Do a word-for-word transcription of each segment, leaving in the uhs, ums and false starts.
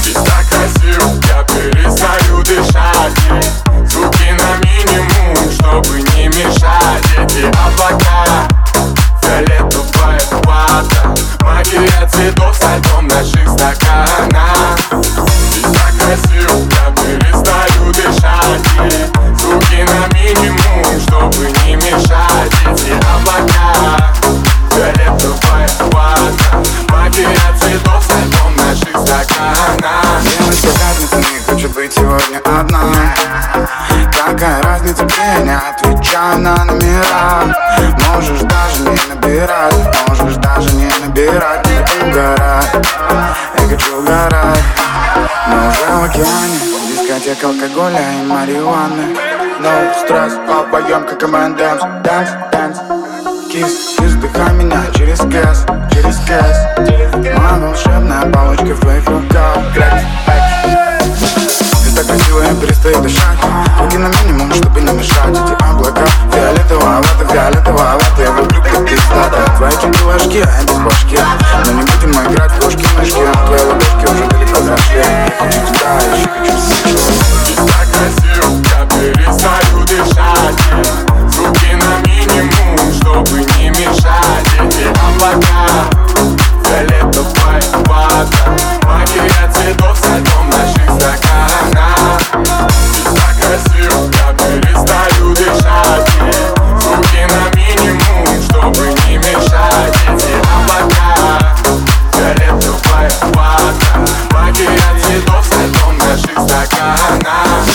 Здесь так красиво, я перестаю дышать. И звуки на минимум, чтобы не мешать. Эти облака, фиолетовая вата, магия цветов со льдом в наших стаканах. Здесь так красиво, я перестаю дышать. И звуки на минимум, чтобы не мешать. Эти облака, фиолетовая вата, магия цветов со льдом в наших стаканах. Девочка пятница не хочет быть сегодня одна. Какая разница, где не отвечаю на номера. Можешь даже не набирать, можешь даже не набирать. Не угорай, я хочу угорать. Мы уже в океане, дискотека алкоголя и марихуаны. No стресс, обоем как эм энд эмс. Dance, dance, kiss, kiss, вдыхай меня через кэс, через кэс. Моя волшебная палочка в твоих руках. Крэкс, крэкс. Ты так красиво, я перестаю дышать. Руки на минимум, чтобы не мешать. Эти облака, фиолетовая вата, фиолетовая вата. Я люблю, как ты стата. Твои чемпионашки, а я без башки. Но не будем играть в кошки-мышки. Твои ладошки уже далеко зашли. Я хочу тебя, еще хочу сучу. Здесь так красиво, я перестаю дышать. Звуки на минимум, чтобы не мешать. Эти облака, фиолетовая вата, магия цветов со льдом в наших стаканах. Здесь так красиво, я перестаю дышать. Звуки на минимум, чтобы не мешать. Эти облака, фиолетовая вата, магия цветов со льдом в наших стаканах.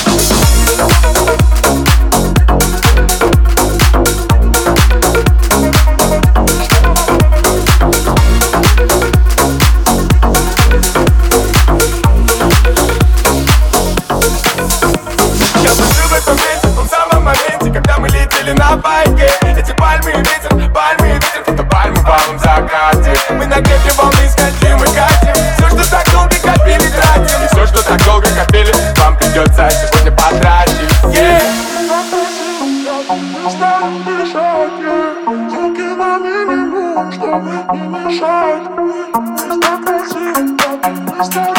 На байке, эти пальмы и ветер, пальмы и ветер, фото пальмы в алом закате. Мы на кепке волны скользим и катим. Все, что так долго копили, тратим. И все, что так долго копили, вам придется сегодня потратить. Yeah! Звуки на минимум, чтобы не мешать.